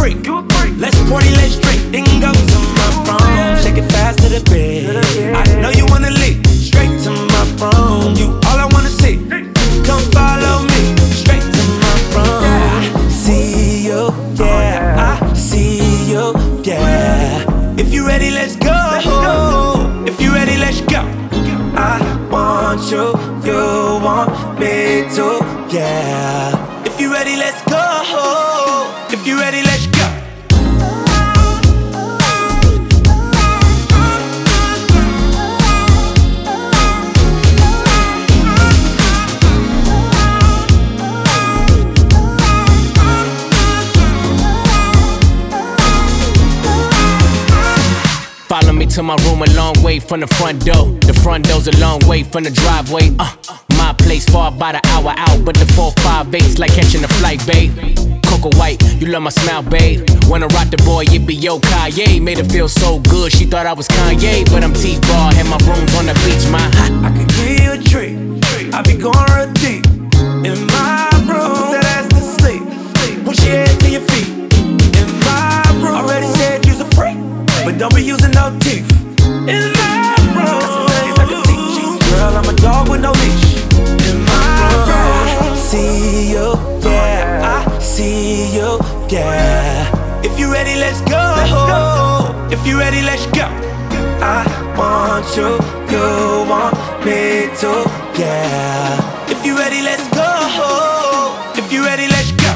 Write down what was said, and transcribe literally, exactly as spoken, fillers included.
freak. Let's party, let's drink. Then go to my phone, shake it fast to the bed. I know you wanna leave, straight to my phone. You all I wanna see. Come follow me, straight to my phone. I see you, yeah. I see you, yeah. If you ready, let's go. If you ready, let's go. I want you, you want me too, yeah. If you ready, let's go. If you ready, let's go. Follow me to my room, a long way from the front door. The front door's a long way from the driveway. Uh, my place far about an hour out, but the four five eight's like catching a flight, babe. Coco White, you love my smile, babe. Wanna rock the boy, it be yo Kanye. Made her feel so good, she thought I was Kanye, but I'm T-Bar, and my room's on the beach, my ha. I could give you a treat. I be going real deep in my room. Put that ass to sleep. Push your head to your feet. In my room. Already said you's a freak, but don't be using no teeth. In my room. Got some things I can teach you. Girl, I'm a dog with no leash. In my room. See you, yeah. I see you, yeah. If you ready, let's go. If you ready, let's go. I want you, you want me too, yeah. If you ready, let's go. If you ready, let's go.